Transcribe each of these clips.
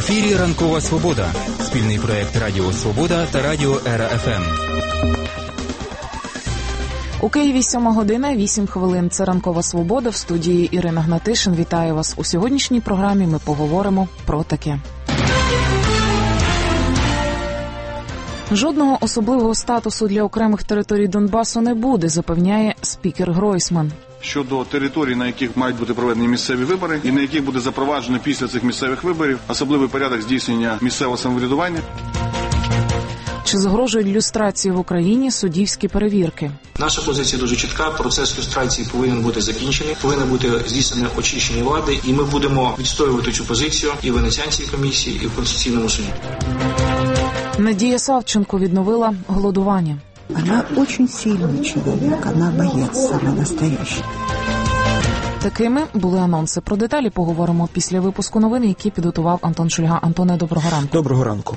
ефірі «Ранкова Свобода» – спільний проєкт Радіо Свобода та Радіо Ера ФМ. У Києві 7 година, 8 хвилин. Це «Ранкова Свобода». В студії Ірина Гнатишин. Вітаю вас. У сьогоднішній програмі ми поговоримо про таке. Жодного особливого статусу для окремих територій Донбасу не буде, запевняє спікер Гройсман. Щодо територій, на яких мають бути проведені місцеві вибори, і на яких буде запроваджено після цих місцевих виборів особливий порядок здійснення місцевого самоврядування. Чи загрожують люстрації в Україні суддівські перевірки? Наша позиція дуже чітка. Процес люстрації повинен бути закінчений, повинно бути здійснене очищення влади, і ми будемо відстоювати цю позицію і в Венеціанській комісії, і в Конституційному суді. Надія Савченко відновила голодування. Вона дуже сильний чоловік, вона боєць саме настоящий. Такими були анонси. Про деталі поговоримо після випуску новин, які підготував Антон Шульга. Антоне, доброго ранку. Доброго ранку.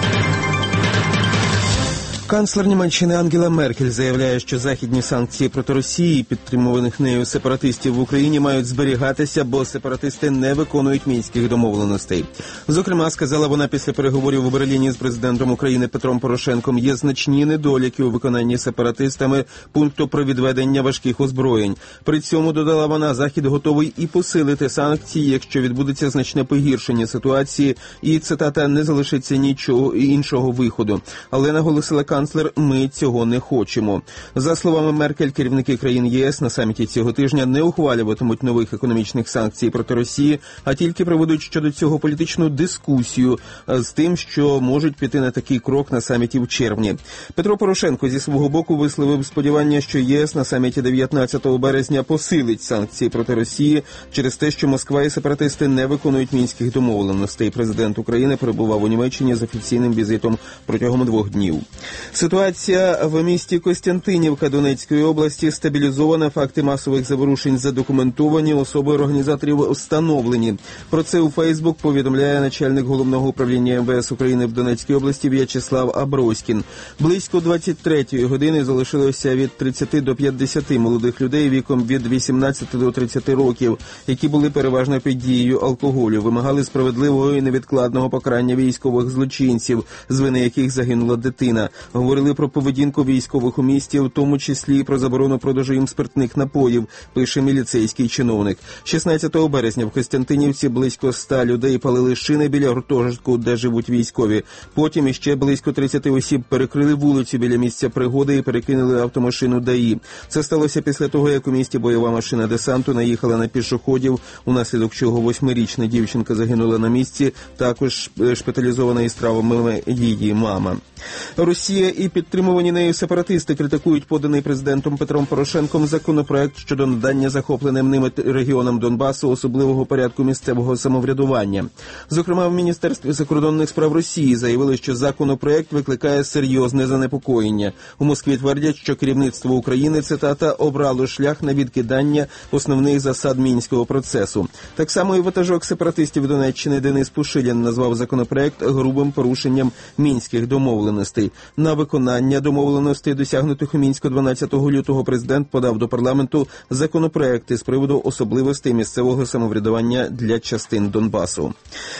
Канцлер Німеччини Ангела Меркель заявляє, що західні санкції проти Росії, підтримуваних нею сепаратистів в Україні, мають зберігатися, бо сепаратисти не виконують мінських домовленостей. Зокрема, сказала вона після переговорів у Берліні з президентом України Петром Порошенком, є значні недоліки у виконанні сепаратистами пункту про відведення важких озброєнь. При цьому, додала вона, Захід готовий і посилити санкції, якщо відбудеться значне погіршення ситуації і, цитата, не залишиться нічого іншого виходу. Але наголосила канцлер, ми цього не хочемо. За словами Меркель, керівники країн ЄС на саміті цього тижня не ухвалюватимуть нових економічних санкцій проти Росії, а тільки проведуть щодо цього політичну дискусію з тим, що можуть піти на такий крок на саміті в червні. Петро Порошенко зі свого боку висловив сподівання, що ЄС на саміті 19 березня посилить санкції проти Росії через те, що Москва і сепаратисти не виконують мінських домовленостей. Президент України перебував у Німеччині з офіційним візитом протягом 2 днів. Ситуація в місті Костянтинівка Донецької області стабілізована, факти масових заворушень задокументовані, особи організаторів встановлені. Про це у Фейсбук повідомляє начальник Головного управління МВС України в Донецькій області В'ячеслав Аброськін. Близько 23-ї години залишилося від 30 до 50 молодих людей віком від 18 до 30 років, які були переважно під дією алкоголю, вимагали справедливого і невідкладного покарання військових злочинців, з вини яких загинула дитина. Говорили про поведінку військових у місті, в тому числі і про заборону продажу їм спиртних напоїв, пише міліцейський чиновник. 16 березня в Костянтинівці близько 100 людей палили шини біля гуртожитку, де живуть військові. Потім іще близько 30 осіб перекрили вулицю біля місця пригоди і перекинули автомашину ДАІ. Це сталося після того, як у місті бойова машина десанту наїхала на пішоходів, унаслідок чого 8-річна дівчинка загинула на місці, також шпиталізована із травмами її мама. Росія і підтримувані нею сепаратисти критикують поданий президентом Петром Порошенком законопроект щодо надання захопленим ними регіонам Донбасу особливого порядку місцевого самоврядування. Зокрема, в Міністерстві закордонних справ Росії заявили, що законопроект викликає серйозне занепокоєння. У Москві твердять, що керівництво України, цитата, обрало шлях на відкидання основних засад мінського процесу. Так само і ватажок сепаратистів Донеччини Денис Пушилян назвав законопроект грубим порушенням мінських домовленостей. На виконання домовленостей, досягнутих у Мінську 12 лютого, президент подав до парламенту законопроекти з приводу особливостей місцевого самоврядування для частин Донбасу.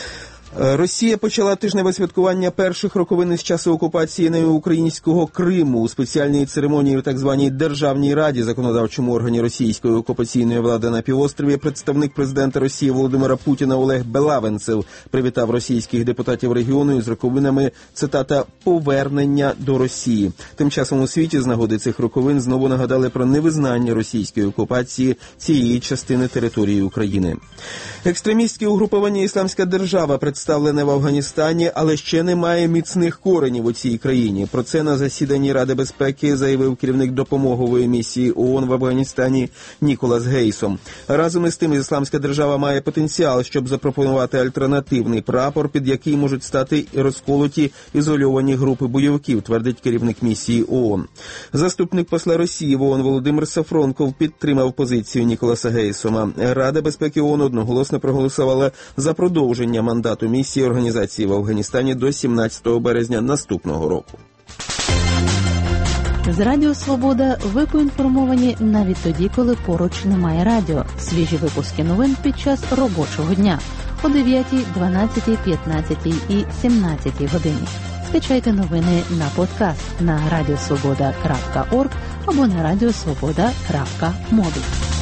Росія почала тижневе святкування перших роковин з часу окупації нею українського Криму у спеціальній церемонії в так званій Державній Раді, законодавчому органі російської окупаційної влади на півострові. Представник президента Росії Володимира Путіна Олег Белавенцев привітав російських депутатів регіону із роковинами, цитата, «повернення до Росії». Тим часом у світі з нагоди цих роковин знову нагадали про невизнання російської окупації цієї частини території України. Екстремістське угруповання «Ісламська держава» представлене в Афганістані, але ще не має міцних коренів у цій країні. Про це на засіданні Ради безпеки заявив керівник допомогової місії ООН в Афганістані Ніколас Гейсом. Разом із тим, Ісламська держава має потенціал, щоб запропонувати альтернативний прапор, під який можуть стати розколоті ізольовані групи бойовиків, твердить керівник місії ООН. Заступник посла Росії в ООН Володимир Сафронков підтримав позицію Ніколаса Гейсома. Рада безпеки ООН одноголосно проголосувала за продовження мандату місії організації в Афганістані до 17 березня наступного року. З Радіо Свобода ви поінформовані навіть тоді, коли поруч немає радіо. Свіжі випуски новин під час робочого дня о 9, 12, 15 і 17 годині. Скачайте новини на подкаст на radiosvoboda.org або на radiosvoboda.mobi.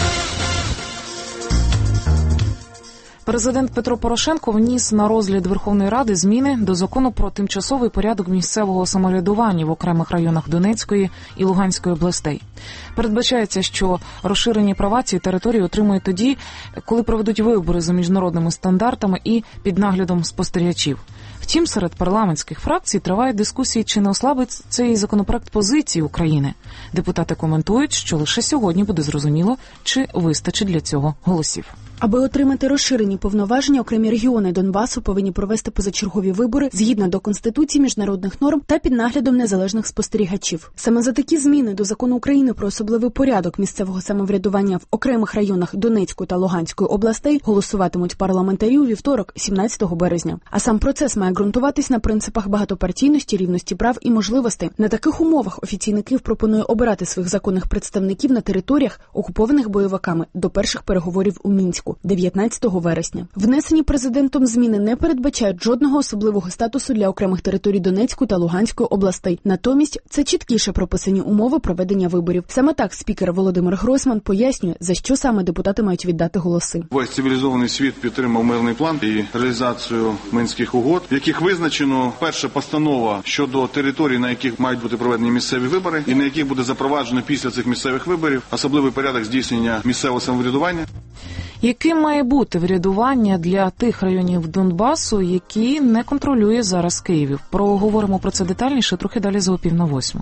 Президент Петро Порошенко вніс на розгляд Верховної Ради зміни до закону про тимчасовий порядок місцевого самоврядування в окремих районах Донецької і Луганської областей. Передбачається, що розширені права ці території отримують тоді, коли проведуть вибори за міжнародними стандартами і під наглядом спостерігачів. Втім, серед парламентських фракцій тривають дискусії, чи не ослабить цей законопроект позиції України. Депутати коментують, що лише сьогодні буде зрозуміло, чи вистачить для цього голосів. Аби отримати розширені повноваження, окремі регіони Донбасу повинні провести позачергові вибори згідно до Конституції, міжнародних норм та під наглядом незалежних спостерігачів. Саме за такі зміни до Закону України про особливий порядок місцевого самоврядування в окремих районах Донецької та Луганської областей голосуватимуть парламентарі у вівторок, 17 березня. А сам процес має ґрунтуватись на принципах багатопартійності, рівності прав і можливостей. На таких умовах офіційний Київ пропонує обирати своїх законних представників на територіях, окупованих бойовиками, до перших переговорів у Мінську 19 вересня. Внесені президентом зміни не передбачають жодного особливого статусу для окремих територій Донецької та Луганської областей. Натомість це чіткіше прописані умови проведення виборів. Саме так спікер Володимир Гройсман пояснює, за що саме депутати мають віддати голоси. Весь цивілізований світ підтримав мирний план і реалізацію Мінських угод, в яких визначено перша постанова щодо територій, на яких мають бути проведені місцеві вибори, і на яких буде запроваджено після цих місцевих виборів особливий порядок здійснення місцевого самоврядування. Яким має бути врядування для тих районів Донбасу, які не контролює зараз Київ? Проговоримо про це детальніше трохи далі за 7:05.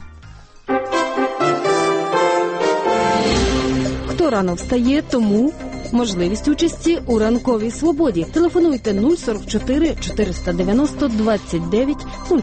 Хто рано встає, тому можливість участі у ранковій свободі. Телефонуйте 044 490 29 05.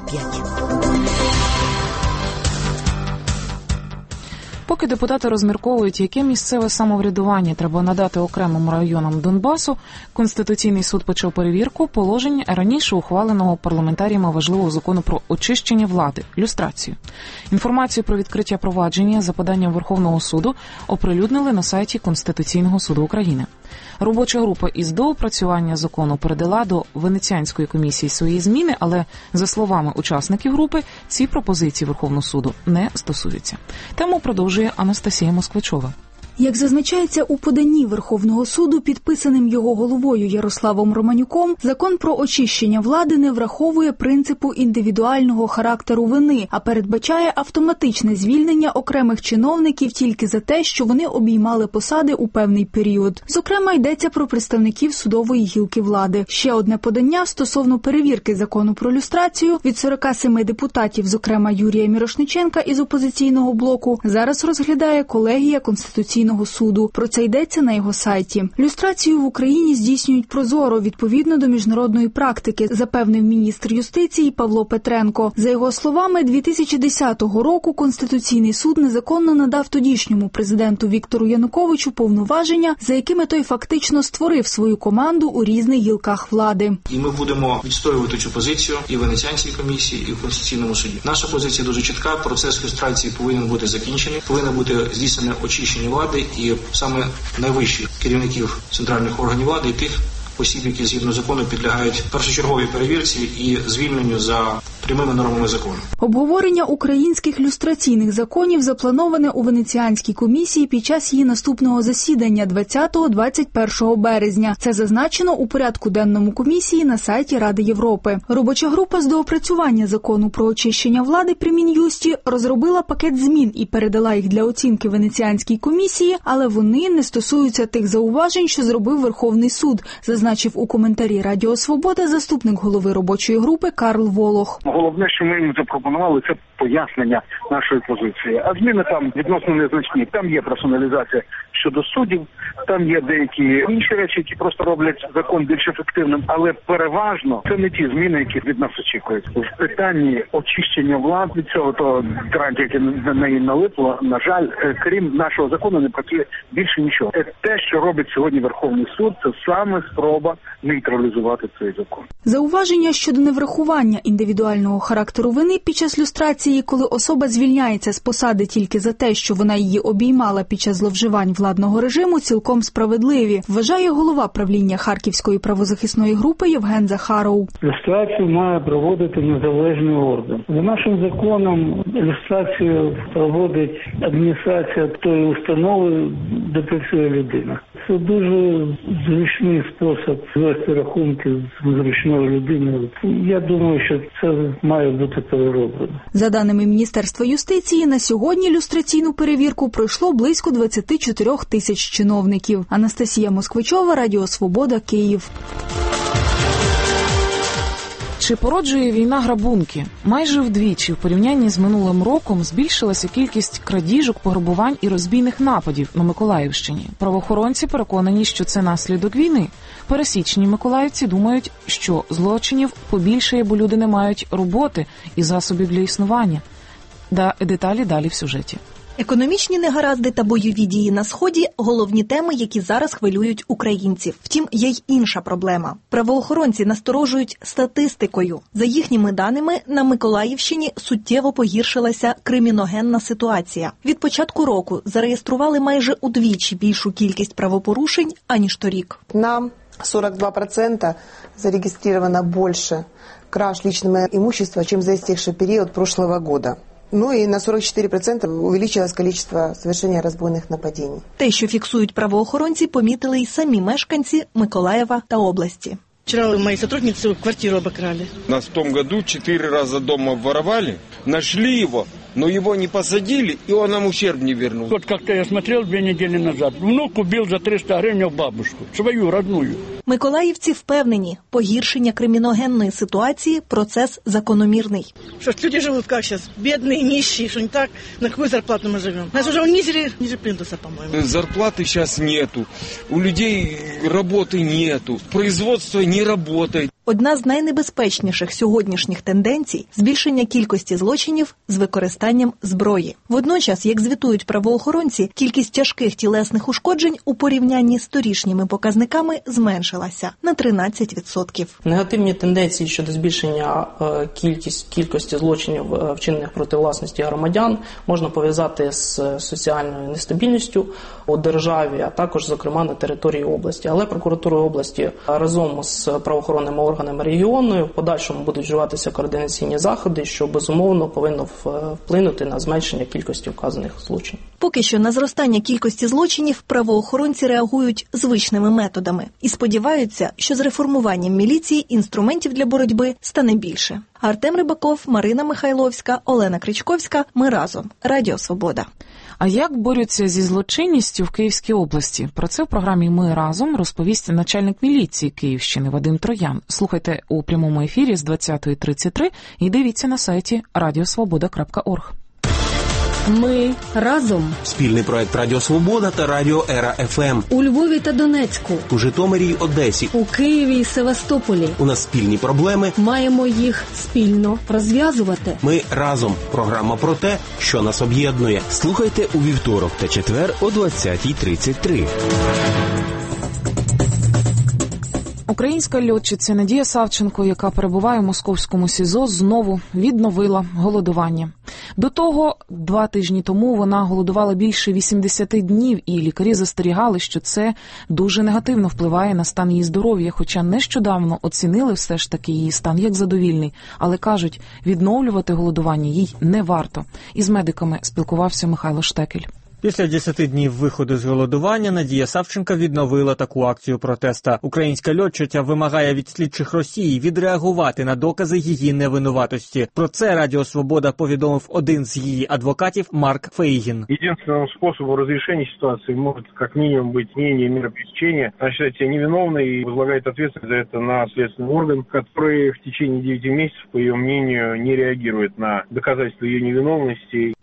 Поки депутати розмірковують, яке місцеве самоврядування треба надати окремим районам Донбасу, Конституційний суд почав перевірку положень раніше ухваленого парламентаріями важливого закону про очищення влади – люстрацію. Інформацію про відкриття провадження за поданням Верховного суду оприлюднили на сайті Конституційного суду України. Робоча група із доопрацювання закону передала до Венеціанської комісії свої зміни, але, за словами учасників групи, ці пропозиції Верховного суду не стосуються. Тему продовжує Анастасія Москвичова. Як зазначається у поданні Верховного суду, підписаним його головою Ярославом Романюком, закон про очищення влади не враховує принципу індивідуального характеру вини, а передбачає автоматичне звільнення окремих чиновників тільки за те, що вони обіймали посади у певний період. Зокрема, йдеться про представників судової гілки влади. Ще одне подання стосовно перевірки закону про люстрацію від 47 депутатів, зокрема Юрія Мірошниченка із опозиційного блоку, зараз розглядає колегія Конституційного суду. Про це йдеться на його сайті. Люстрацію в Україні здійснюють прозоро, відповідно до міжнародної практики, запевнив міністр юстиції Павло Петренко. За його словами, 2010 року Конституційний суд незаконно надав тодішньому президенту Віктору Януковичу повноваження, за якими той фактично створив свою команду у різних гілках влади. І ми будемо відстоювати цю позицію і в Венеціанській комісії, і в Конституційному суді. Наша позиція дуже чітка. Процес люстрації повинен бути закінчений, повинно бути здійснене очищення влади і саме найвищих керівників центральних органів влади і тих осіб, які згідно закону підлягають першочерговій перевірці і звільненню за прямими нормами закону. Обговорення українських люстраційних законів заплановане у Венеціанській комісії під час її наступного засідання 20-21 березня. Це зазначено у порядку денному комісії на сайті Ради Європи. Робоча група з доопрацювання закону про очищення влади при Мін'юсті розробила пакет змін і передала їх для оцінки Венеціанській комісії, але вони не стосуються тих зауважень, що зробив Верховний суд, зазначив у коментарі Радіо Свобода заступник голови робочої групи Карл Волох. Головне, що ми їм запропонували, це пояснення нашої позиції. А зміни там відносно незначні. Там є персоналізація щодо суддів, Там є деякі інші речі, які просто роблять закон більш ефективним, але переважно це не ті зміни, які від нас очікують. В питанні очищення влади від цього то гарантія, яке на неї налипло, на жаль, крім нашого закону, не працює більше нічого. Те, що робить сьогодні Верховний суд, це саме спроба нейтралізувати цей закон. Зауваження щодо неврахування індивідуального характеру вини під час люстрації, коли особа звільняється з посади тільки за те, що вона її обіймала під час зловживань владного режиму, цілком справедливі, вважає голова правління Харківської правозахисної групи Євген Захаров. Люстрацію має проводити незалежний орган. За нашим законом люстрацію проводить адміністрація тої установи, де працює людина. Це дуже зручний спосіб вести рахунки з зручною людиною. Я думаю, що це має бути перероблено. За даними Міністерства юстиції, на сьогодні люстраційну перевірку пройшло близько 24 тисяч чиновників. Анастасія Москвичова, Радіо Свобода, Київ. Чи породжує війна грабунки? Майже вдвічі в порівнянні з минулим роком збільшилася кількість крадіжок, пограбувань і розбійних нападів на Миколаївщині. Правоохоронці переконані, що це наслідок війни. Пересічні миколаївці думають, що злочинів побільшає, бо люди не мають роботи і засобів для існування. Деталі далі в сюжеті. Економічні негаразди та бойові дії на Сході – головні теми, які зараз хвилюють українців. Втім, є й інша проблема. Правоохоронці насторожують статистикою. За їхніми даними, на Миколаївщині суттєво погіршилася криміногенна ситуація. Від початку року зареєстрували майже удвічі більшу кількість правопорушень, аніж торік. На 42% зарегистрировано больше краж личного имущества, чем за истекший период прошлого года. Ну и на 44% увеличилось количество совершения разбойных нападений. Те, що фіксують правоохоронці, помітили й самі мешканці Миколаєва та області. Вчера мои сотрудницы квартиру обокрали. Нас в том году 4 раза дома воровали, нашли его, но его не посадили, и он нам ущерб не вернул. Вот как-то я смотрел 2 недели назад. Внук убил за 300 гривен бабушку, свою родную. Миколаївці впевнені, погіршення криміногенної ситуації – процес закономірний. Что люди живут как сейчас? Бедные, нищие, что не так? На какую зарплату мы живем? Нас уже унизили ниже плинтуса, по-моему. Зарплаты сейчас нету, у людей работы нету, производство не работает. Одна з найнебезпечніших сьогоднішніх тенденцій – збільшення кількості злочинів з використанням зброї. Водночас, як звітують правоохоронці, кількість тяжких тілесних ушкоджень у порівнянні з торішніми показниками зменшилася на 13%. Негативні тенденції щодо збільшення кількості злочинів, вчинених проти власності громадян, можна пов'язати з соціальною нестабільністю у державі, а також, зокрема, на території області. Але прокуратура області разом з правоохоронними органами регіону в подальшому будуть вживатися координаційні заходи, що, безумовно, повинно вплинути на зменшення кількості вказаних злочинів. Поки що на зростання кількості злочинів правоохоронці реагують звичними методами і сподіваються, що з реформуванням міліції інструментів для боротьби стане більше. Артем Рибаков, Марина Михайловська, Олена Кричковська. Ми разом. Радіо Свобода. А як борються зі злочинністю в Київській області? Про це в програмі «Ми разом» розповість начальник міліції Київщини Вадим Троян. Слухайте у прямому ефірі з 20:33 і дивіться на сайті radiosvoboda.org. Ми разом. Спільний проект Радіо Свобода та Радіо Ера ФМ. У Львові та Донецьку. У Житомирі й Одесі. У Києві і Севастополі. У нас спільні проблеми. Маємо їх спільно розв'язувати. Ми разом. Програма про те, що нас об'єднує. Слухайте у вівторок та четвер о 20:33. Українська льотчиця Надія Савченко, яка перебуває у московському СІЗО, знову відновила голодування. До того, 2 тижні тому вона голодувала більше 80 днів, і лікарі застерігали, що це дуже негативно впливає на стан її здоров'я, хоча нещодавно оцінили все ж таки її стан як задовільний, але кажуть, відновлювати голодування їй не варто. Із медиками спілкувався Михайло Штекель. Після 10 днів виходу з голодування Надія Савченко відновила таку акцію протеста. Українська льотчиця вимагає від слідчих Росії відреагувати на докази її невинуватості. Про це Радіо Свобода повідомив один з її адвокатів Марк Фейгін. Єдиним способом розрішення ситуації може, як мінімум, бути мнение міри пресечения. Она считает себя невиновной и возлагает ответственность за это на следственный орган, который в течение 9 месяцев, по ее мнению, не реагирует на доказательства ее невиновности.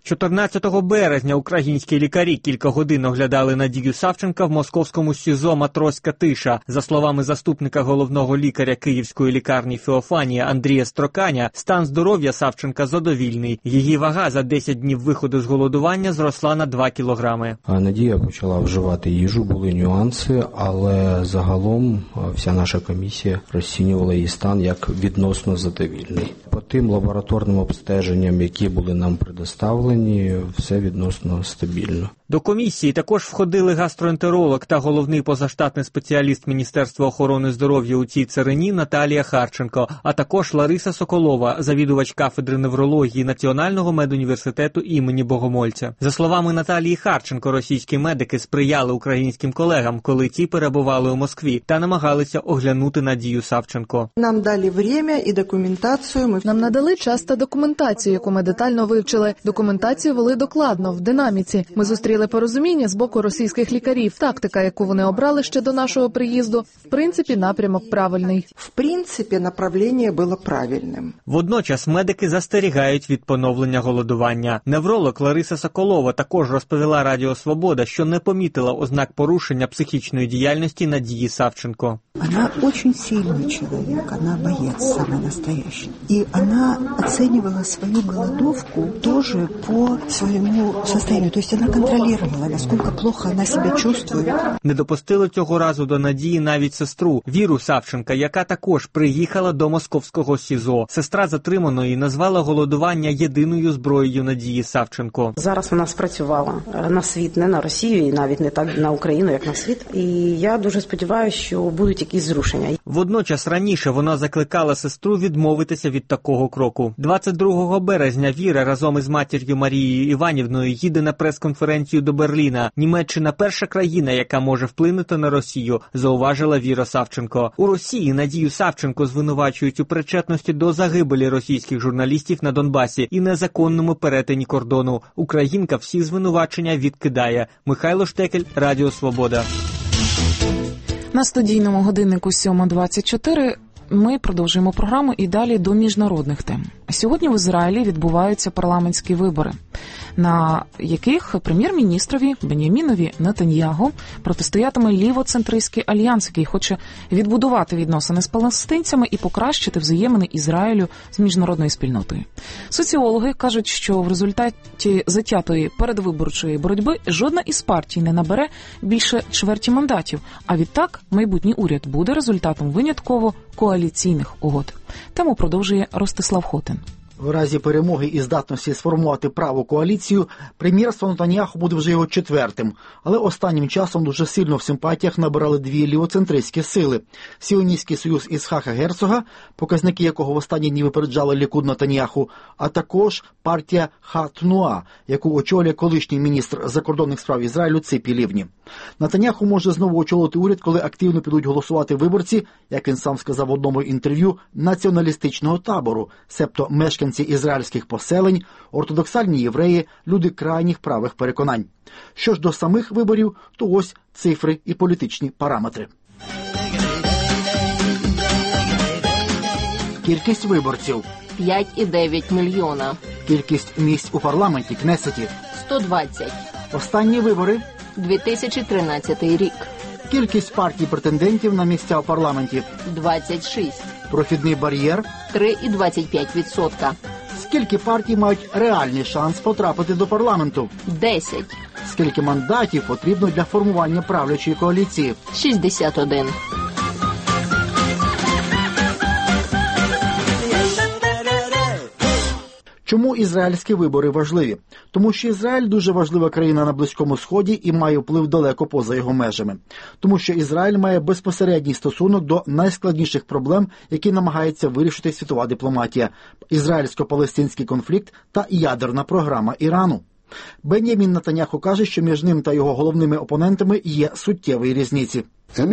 14 березня українські лікарі кілька годин оглядали Надію Савченка в московському СІЗО «Матроська тиша». За словами заступника головного лікаря Київської лікарні «Феофанія» Андрія Строканя, стан здоров'я Савченка задовільний. Її вага за 10 днів виходу з голодування зросла на 2 кілограми. Надія почала вживати їжу, були нюанси, але загалом вся наша комісія розцінювала її стан як відносно задовільний. По тим лабораторним обстеженням, які були нам предоставлені, все відносно стабільно. До комісії також входили гастроентеролог та головний позаштатний спеціаліст Міністерства охорони здоров'я у цій царині Наталія Харченко, а також Лариса Соколова, завідувач кафедри неврології Національного медуніверситету імені Богомольця. За словами Наталії Харченко, російські медики сприяли українським колегам, коли ті перебували у Москві та намагалися оглянути Надію Савченко. Нам дали час і документацію. Нам надали час та документацію, яку ми детально вивчили. Документацію вели докладно, в динаміці. Ми зустріли порозуміння з боку російських лікарів. Тактика, яку вони обрали ще до нашого приїзду, в принципі, напрямок правильний. В принципі, направлення було правильним. Водночас медики застерігають від поновлення голодування. Невролог Лариса Соколова також розповіла Радіо Свобода, що не помітила ознак порушення психічної діяльності Надії Савченко. Она очень сильный человек, она боец самый настоящий. И она оценивала свою голодовку тоже по своему состоянию. То есть она контролировала, насколько плохо она себя чувствует. Не допустили цього разу до Надії навіть сестру Віру Савченка, яка також приїхала до московського СІЗО. Сестра затриманої назвала голодування єдиною зброєю Надії Савченко. Зараз вона спрацювала на світ, не на Росію, і навіть не так на Україну, як на світ. І я дуже сподіваюся, що будуть якісь зрушення. Водночас раніше вона закликала сестру відмовитися від такого кроку. 22 березня Віра разом із матір'ю Марією Іванівною їде на прес-конференцію до Берліна. Німеччина – перша країна, яка може вплинути на Росію, зауважила Віра Савченко. У Росії Надію Савченко звинувачують у причетності до загибелі російських журналістів на Донбасі і незаконному перетині кордону. Українка всі звинувачення відкидає. Михайло Штекель, Радіо Свобода. На студійному годиннику 7:24 ми продовжуємо програму і далі до міжнародних тем. Сьогодні в Ізраїлі відбуваються парламентські вибори, на яких прем'єр-міністрові Бен'ямінові Нетаньягу протистоятиме лівоцентристський альянс, який хоче відбудувати відносини з палестинцями і покращити взаємини Ізраїлю з міжнародною спільнотою. Соціологи кажуть, що в результаті затятої передвиборчої боротьби жодна із партій не набере більше чверті мандатів, а відтак майбутній уряд буде результатом винятково коаліційних угод. Тему продовжує Ростислав Хотин. В разі перемоги і здатності сформувати праву коаліцію, прем'єрство Нетаньяху буде вже його четвертим. Але останнім часом дуже сильно в симпатіях набирали дві лівоцентристські сили. Сіоністський союз Ісхака Герцога, показники якого в останні дні випереджали Лікуд Нетаньяху, а також партія Ха-Тнуа, яку очолює колишній міністр закордонних справ Ізраїлю Ципі Лівні. Нетаньяху може знову очолити уряд, коли активно підуть голосувати виборці, як він сам сказав в одному інтерв'ю, націоналістичного табору, себто мешканці ізраїльських поселень, ортодоксальні євреї, люди крайніх правих переконань. Що ж до самих виборів, то ось цифри і політичні параметри. Кількість виборців – 5,9 мільйона. Кількість місць у парламенті, Кнесеті – 120. Останні вибори – 2013 рік. Кількість партій-претендентів на місця у парламенті – 26. Прохідний бар'єр – 3,25%. Скільки партій мають реальний шанс потрапити до парламенту? 10. Скільки мандатів потрібно для формування правлячої коаліції? 61. Чому ізраїльські вибори важливі? Тому що Ізраїль дуже важлива країна на Близькому Сході і має вплив далеко поза його межами. Тому що Ізраїль має безпосередній стосунок до найскладніших проблем, які намагається вирішити світова дипломатія – ізраїльсько-палестинський конфлікт та ядерна програма Ірану. Бен'ямін Нетаньяху каже, що між ним та його головними опонентами є суттєві різниці.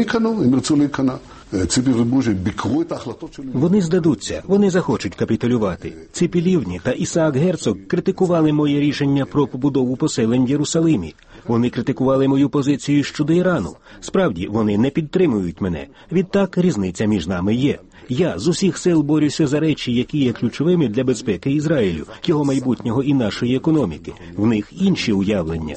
Вони здадуться, вони захочуть капітулювати. Ципі Лівні та Ісаак Герцог критикували моє рішення про побудову поселень в Єрусалимі. Вони критикували мою позицію щодо Ірану. Справді, вони не підтримують мене. Відтак, різниця між нами є. Я з усіх сил борюся за речі, які є ключовими для безпеки Ізраїлю, його майбутнього і нашої економіки. В них інші уявлення.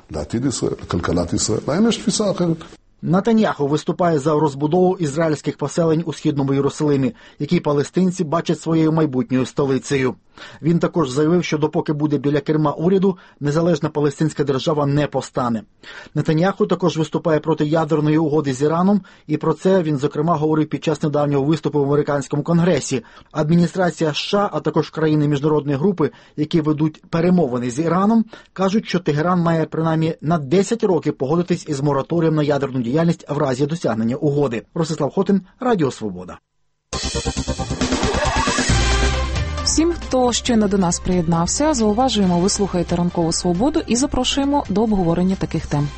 Нетаньяху виступає за розбудову ізраїльських поселень у Східному Єрусалимі, які палестинці бачать своєю майбутньою столицею. Він також заявив, що допоки буде біля керма уряду, незалежна палестинська держава не постане. Нетаньяху також виступає проти ядерної угоди з Іраном, і про це він, зокрема, говорив під час недавнього виступу в американському конгресі. Адміністрація США, а також країни міжнародної групи, які ведуть перемовини з Іраном, кажуть, що Тегеран має принаймні на 10 років погодитись із мораторієм на ядерну діяльність в разі досягнення угоди. Ростислав Хотин, Радіо Свобода. Всім, хто щойно до нас приєднався, зауважуємо, ви слухаєте «Ранкову свободу» і запрошуємо до обговорення таких тем.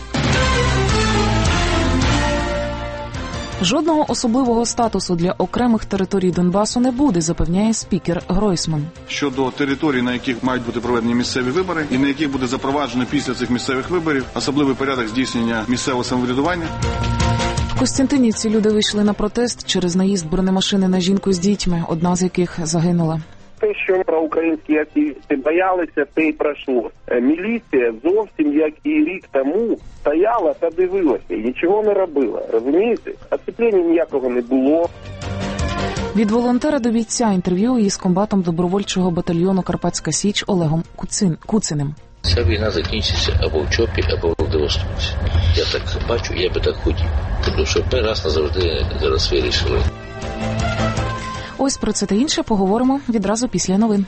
Жодного особливого статусу для окремих територій Донбасу не буде, запевняє спікер Гройсман. Щодо територій, на яких мають бути проведені місцеві вибори, і на яких буде запроваджено після цих місцевих виборів особливий порядок здійснення місцевого самоврядування. В Костянтинівці люди вийшли на протест через наїзд бронемашини на жінку з дітьми, одна з яких загинула. Те, що проукраїнські активісти боялися, те й пройшло. Міліція зовсім, як і рік тому, стояла та дивилася і нічого не робила. Розумієте? Оцеплення ніякого не було. Від волонтера до бійця інтерв'ю із комбатом добровольчого батальйону «Карпатська Січ» Олегом Куциним. Ця війна закінчиться або в ЧОПі, або в Владивостоці. Я так бачу, я би так хотів. Тому що раз назавжди зараз вирішили. Ось про це та інше поговоримо відразу після новин.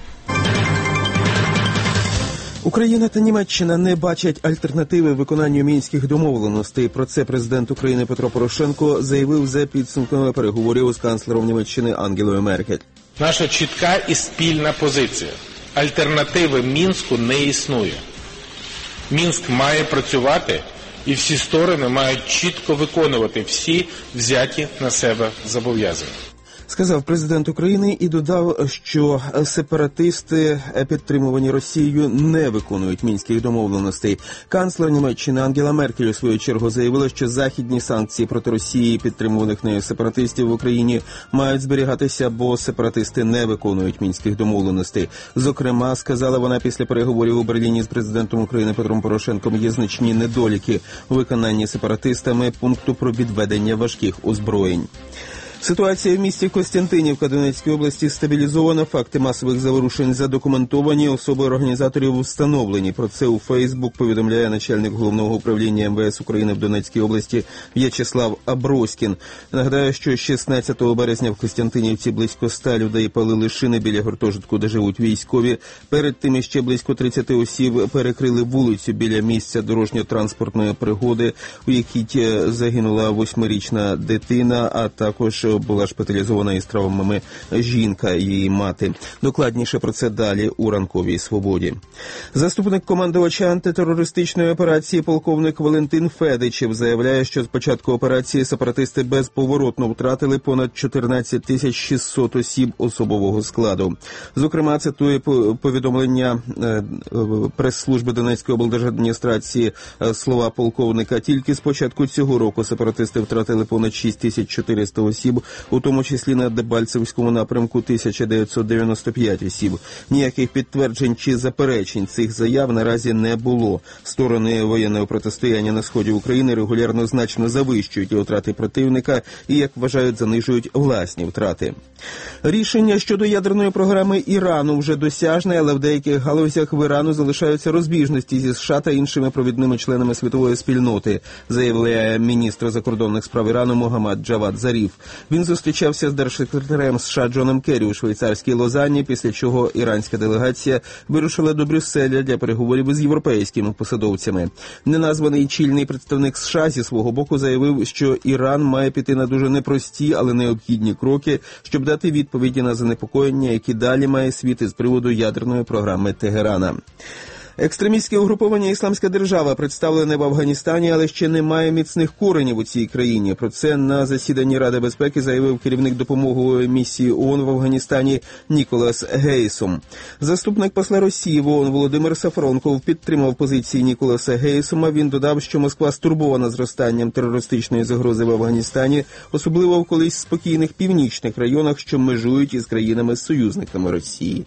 Україна та Німеччина не бачать альтернативи виконанню мінських домовленостей. Про це президент України Петро Порошенко заявив за підсумками переговорів з канцлером Німеччини Ангелою Меркель. Наша чітка і спільна позиція. Альтернативи Мінську не існує. Мінськ має працювати, і всі сторони мають чітко виконувати всі взяті на себе зобов'язання. Сказав президент України і додав, що сепаратисти, підтримувані Росією, не виконують мінських домовленостей. Канцлер Німеччини Ангела Меркель у свою чергу заявила, що західні санкції проти Росії, підтримуваних нею сепаратистів в Україні, мають зберігатися, бо сепаратисти не виконують мінських домовленостей. Зокрема, сказала вона після переговорів у Берліні з президентом України Петром Порошенком, є значні недоліки у виконанні сепаратистами пункту про відведення важких озброєнь. Ситуація в місті Костянтинівка Донецької області стабілізована, факти масових заворушень задокументовані, особи організаторів встановлені. Про це у Фейсбук повідомляє начальник Головного управління МВС України в Донецькій області В'ячеслав Аброськін. Нагадаю, що 16 березня в Костянтинівці близько 100 людей палили шини біля гуртожитку, де живуть військові. Перед тим ще близько 30 осіб перекрили вулицю біля місця дорожньо-транспортної пригоди, у якій загинула 8-річна дитина, а також була шпиталізована із травмами жінка, її мати. Докладніше про це далі у «Ранковій свободі». Заступник командувача антитерористичної операції полковник Валентин Федичев заявляє, що з початку операції сепаратисти безповоротно втратили понад 14 600 осіб особового складу. Зокрема, цитує повідомлення прес-служби Донецької облдержадміністрації слова полковника. Тільки з початку цього року сепаратисти втратили понад 6400 осіб, у тому числі на Дебальцевському напрямку 1995 осіб. Ніяких підтверджень чи заперечень цих заяв наразі не було. Сторони воєнного протистояння на сході України регулярно значно завищують втрати противника і, як вважають, занижують власні втрати. Рішення щодо ядерної програми Ірану вже досяжне, але в деяких галузях в Ірану залишаються розбіжності зі США та іншими провідними членами світової спільноти, заявляє міністр закордонних справ Ірану Могаммад Джавад Заріф. Він зустрічався з держсекретарем США Джоном Керрі у швейцарській Лозанні, після чого іранська делегація вирушила до Брюсселя для переговорів із європейськими посадовцями. Неназваний чільний представник США зі свого боку заявив, що Іран має піти на дуже непрості, але необхідні кроки, щоб дати відповіді на занепокоєння, які далі має світ із приводу ядерної програми Тегерана. Екстремістське угруповання «Ісламська держава» представлене в Афганістані, але ще не має міцних коренів у цій країні. Про це на засіданні Ради безпеки заявив керівник допомогової місії ООН в Афганістані Ніколас Гейсом. Заступник посла Росії в ООН Володимир Сафронков підтримав позиції Ніколаса Гейсома. Він додав, що Москва стурбована зростанням терористичної загрози в Афганістані, особливо в колись спокійних північних районах, що межують із країнами-союзниками Росії.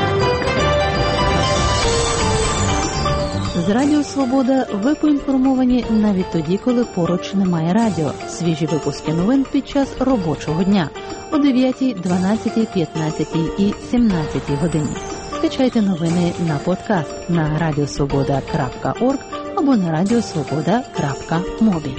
З Радіо Свобода ви поінформовані навіть тоді, коли поруч немає радіо. Свіжі випуски новин під час робочого дня о 9, 12, 15 і 17 годині. Скачайте новини на подкаст на radiosvoboda.org або на radiosvoboda.mobi.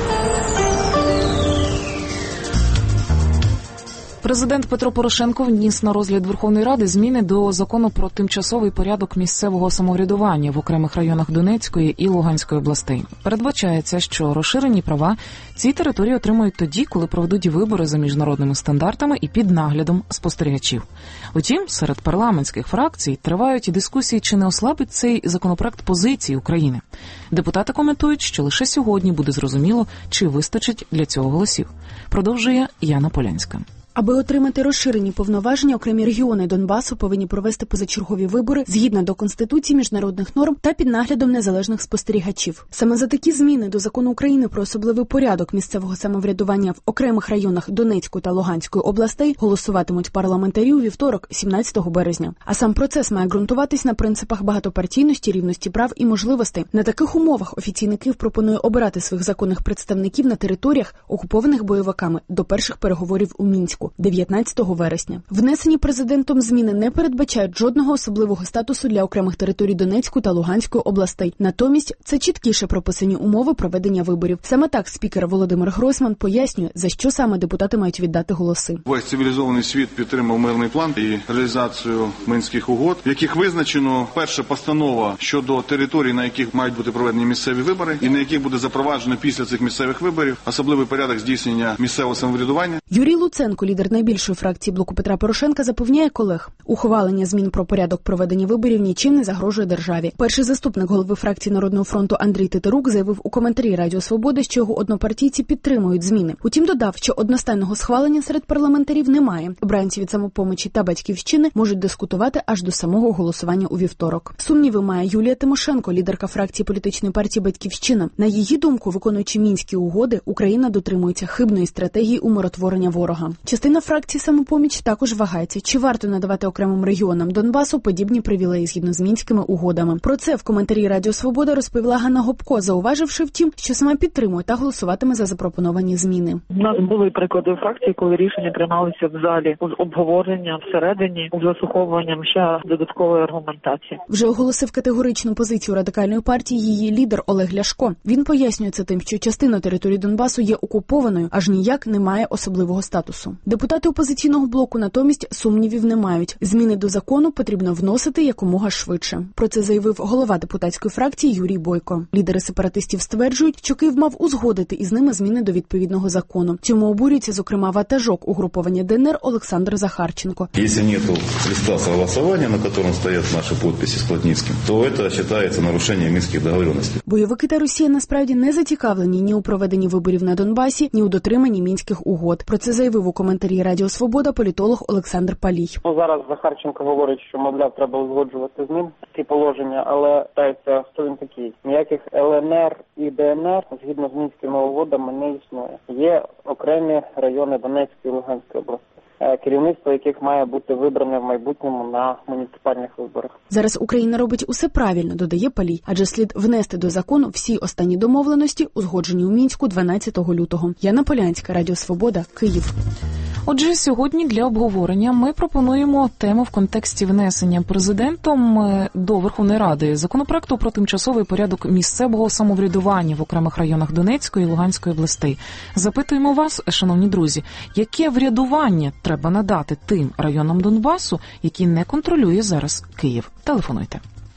Президент Петро Порошенко вніс на розгляд Верховної Ради зміни до закону про тимчасовий порядок місцевого самоврядування в окремих районах Донецької і Луганської областей. Передбачається, що розширені права ці території отримують тоді, коли проведуть вибори за міжнародними стандартами і під наглядом спостерігачів. Утім, серед парламентських фракцій тривають дискусії, чи не ослабить цей законопроект позиції України. Депутати коментують, що лише сьогодні буде зрозуміло, чи вистачить для цього голосів. Продовжує Яна Полянська. Аби отримати розширені повноваження, окремі регіони Донбасу повинні провести позачергові вибори згідно до Конституції, міжнародних норм та під наглядом незалежних спостерігачів. Саме за такі зміни до Закону України про особливий порядок місцевого самоврядування в окремих районах Донецької та Луганської областей голосуватимуть парламентарі у вівторок, 17 березня. А сам процес має ґрунтуватись на принципах багатопартійності, рівності прав і можливостей. На таких умовах офіційний Київ пропонує обирати своїх законних представників на територіях, окупованих бойовиками, до перших переговорів у Мінську 19 вересня. Внесені президентом зміни не передбачають жодного особливого статусу для окремих територій Донецької та Луганської областей. Натомість це чіткіше прописані умови проведення виборів. Саме так спікер Володимир Гройсман пояснює, за що саме депутати мають віддати голоси. Весь цивілізований світ підтримав мирний план і реалізацію Мінських угод, в яких визначено перша постанова щодо територій, на яких мають бути проведені місцеві вибори, і на яких буде запроваджено після цих місцевих виборів особливий порядок здійснення місцевого самоврядування. Юрій Луценко, лідер найбільшої фракції блоку Петра Порошенка, запевняє колег, ухвалення змін про порядок проведення виборів нічим не загрожує державі. Перший заступник голови фракції Народного фронту Андрій Тетерук заявив у коментарі Радіо Свобода, що його однопартійці підтримують зміни. Утім, додав, що одностайного схвалення серед парламентарів немає. Обранці від Самопомочі та Батьківщини можуть дискутувати аж до самого голосування у вівторок. Сумніви має Юлія Тимошенко, лідерка фракції політичної партії Батьківщина. На її думку, виконуючи Мінські угоди, Україна дотримується хибної стратегії умиротворення ворога. Частина фракції «Самопоміч» також вагається, чи варто надавати окремим регіонам Донбасу подібні привілеї згідно з Мінськими угодами. Про це в коментарі Радіо Свобода розповіла Ганна Гопко, зауваживши втім, що сама підтримує та голосуватиме за запропоновані зміни. У нас були приклади фракції, коли рішення приймалися в залі з обговоренням всередині, з заслуховуванням ще додаткової аргументації. Вже оголосив категоричну позицію радикальної партії її лідер Олег Ляшко. Він пояснює це тим, що частина території Донбасу є окупованою, аж ніяк не має особливого статусу. Депутати опозиційного блоку натомість сумнівів не мають. Зміни до закону потрібно вносити якомога швидше. Про це заявив голова депутатської фракції Юрій Бойко. Лідери сепаратистів стверджують, що Київ мав узгодити із ними зміни до відповідного закону. Цьому обурюється, зокрема, ватажок угруповання ДНР Олександр Захарченко. Якщо немає листа согласування, на якому стоять наші підписи з Плотницьким, то це вважається порушенням Мінських домовленостей. Бойовики та Росія насправді не зацікавлені ні у проведенні виборів на Донбасі, ні у дотриманні Мінських угод. Про це заявив у коментарі Радіо Свобода політолог Олександр Палій. Зараз Захарченко говорить, що, мовляв, треба узгоджувати з ним ці положення, але питається, хто він такий. Ніяких ЛНР і ДНР, згідно з Мінськими угодами, не існує. Є окремі райони Донецької і Луганської області, керівництво яких має бути вибране в майбутньому на муніципальних виборах. Зараз Україна робить усе правильно, додає Палій, адже слід внести до закону всі останні домовленості, узгоджені у Мінську 12 лютого. Яна Полянська, Радіо Свобода, Київ. Отже, сьогодні для обговорення ми пропонуємо тему в контексті внесення президентом до Верховної Ради законопроекту про тимчасовий порядок місцевого самоврядування в окремих районах Донецької і Луганської областей. Запитуємо вас, шановні друзі, яке врядування треба надати тим районам Донбасу, які не контролює зараз Київ? Телефонуйте.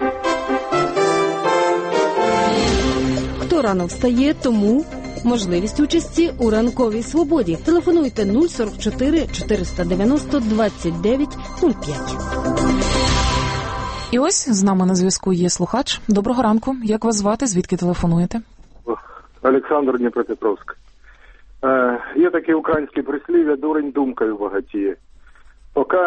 Хто рано встає, тому можливість участі у ранковій свободі. Телефонуйте 044 490 29 05. І ось з нами на зв'язку є слухач. Доброго ранку. Як вас звати? Звідки телефонуєте? Олександр, Дніпропетровськ. Є таке українське прислів'я «дурень думкою багатіє». Поки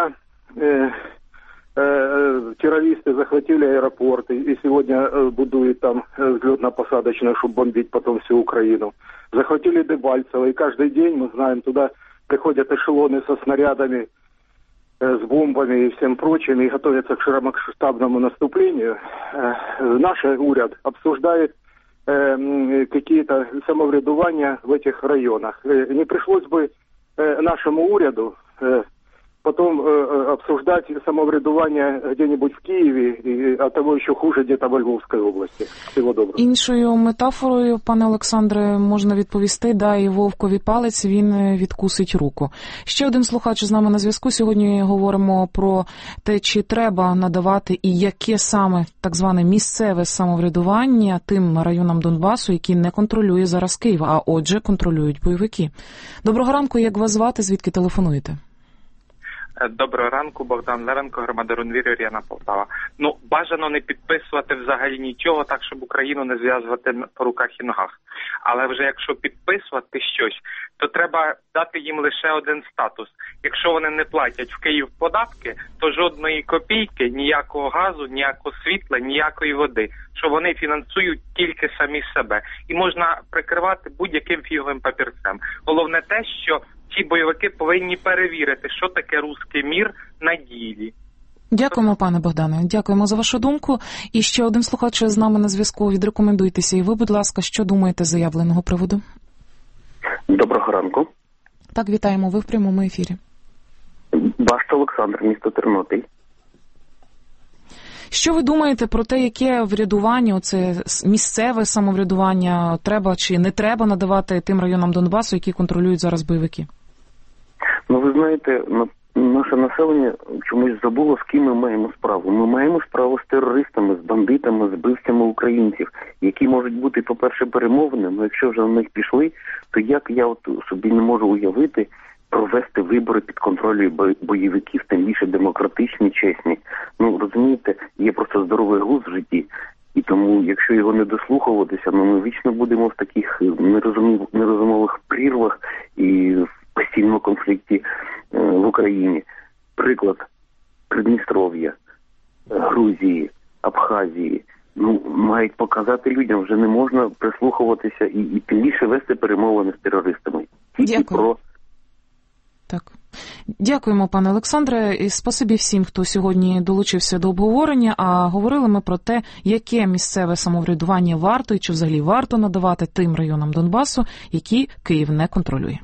террористы захватили аэропорты и сегодня будуют там взлетно-посадочную, чтобы бомбить потом всю Украину. Захватили Дебальцево, и каждый день, мы знаем, туда приходят эшелоны со снарядами, с бомбами и всем прочим, и готовятся к широкомасштабному наступлению. Наш уряд обсуждает какие-то самоврядування в этих районах. Не пришлось бы нашему уряду потом обсуждать самоврядування где-нибудь в Києві, а того ще хуже где-то во Львовській області. Всього доброго. Іншою метафорою, пане Олександре, можна відповісти, да, і вовкові палець, він відкусить руку. Ще один слухач з нами на зв'язку. Сьогодні говоримо про те, чи треба надавати і яке саме так зване місцеве самоврядування тим районам Донбасу, які не контролює зараз Київ, а отже контролюють бойовики. Доброго ранку, як вас звати, звідки телефонуєте? Доброго ранку, Богдан Левенко, громада Рунвір, Ірина Полтава. Бажано не підписувати взагалі нічого, так, щоб Україну не зв'язувати по руках і ногах. Але вже якщо підписувати щось, то треба дати їм лише один статус. Якщо вони не платять в Київ податки, то жодної копійки, ніякого газу, ніякого світла, ніякої води. Що вони фінансують тільки самі себе. І можна прикривати будь-яким фіговим папірцем. Головне те, що ці бойовики повинні перевірити, що таке руський мір на ділі. Дякуємо, пане Богдане. Дякуємо за вашу думку. І ще один слухач з нами на зв'язку. Відрекомендуйтеся. І ви, будь ласка, що думаєте з заявленого приводу? Доброго ранку. Так, вітаємо. Ви в прямому ефірі. Башта Олександр, місто Тернопіль. Що ви думаєте про те, яке врядування, оце місцеве самоврядування треба чи не треба надавати тим районам Донбасу, які контролюють зараз бойовики? Ви знаєте, наше населення чомусь забуло, з ким ми маємо справу. Ми маємо справу з терористами, з бандитами, з вбивцями українців, які можуть бути, по-перше, перемовини, але якщо вже на них пішли, то як я собі не можу уявити провести вибори під контролем бойовиків, тим більше демократичні, чесні. Розумієте, є просто здоровий глузд в житті, і тому, якщо його не дослуховуватися, ми вічно будемо в таких нерозумових прірвах і в постійному конфлікті в Україні. Приклад Придністров'я, Грузії, Абхазії. Мають показати людям, вже не можна прислухуватися і тим більше вести перемовини з терористами. Дякую. Так. Дякуємо, пане Олександре, і спасибі всім, хто сьогодні долучився до обговорення, а говорили ми про те, яке місцеве самоврядування варто і чи взагалі варто надавати тим районам Донбасу, які Київ не контролює.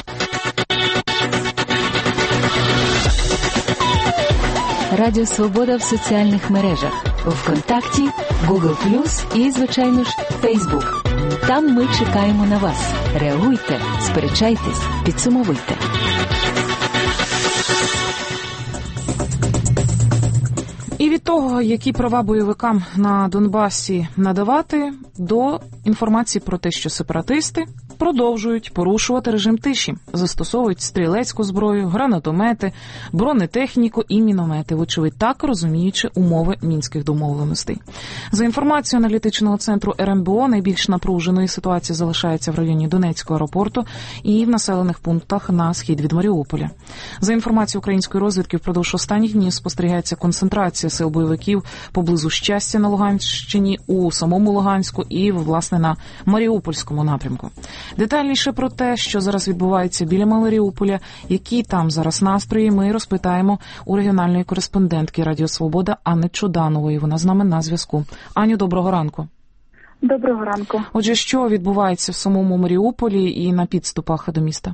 Радіо Свобода в соціальних мережах. ВКонтакті, Google+, і, звичайно ж, Facebook. Там ми чекаємо на вас. Реагуйте, сперечайтесь, підсумовуйте. І від того, які права бойовикам на Донбасі надавати, до інформації про те, що сепаратисти продовжують порушувати режим тиші, застосовують стрілецьку зброю, гранатомети, бронетехніку і міномети, вочевидь так розуміючи умови мінських домовленостей. За інформацією аналітичного центру РНБО, найбільш напруженою ситуація залишається в районі Донецького аеропорту і в населених пунктах на схід від Маріуполя. За інформацією української розвідки, впродовж останніх днів спостерігається концентрація сил бойовиків поблизу Щастя на Луганщині, у самому Луганську і, власне, на Маріупольському напрямку. Детальніше про те, що зараз відбувається біля Маріуполя, які там зараз настрої, ми розпитаємо у регіональної кореспондентки Радіо Свобода Анни Чуданової. Вона з нами на зв'язку. Аню, доброго ранку. Доброго ранку. Отже, що відбувається в самому Маріуполі і на підступах до міста?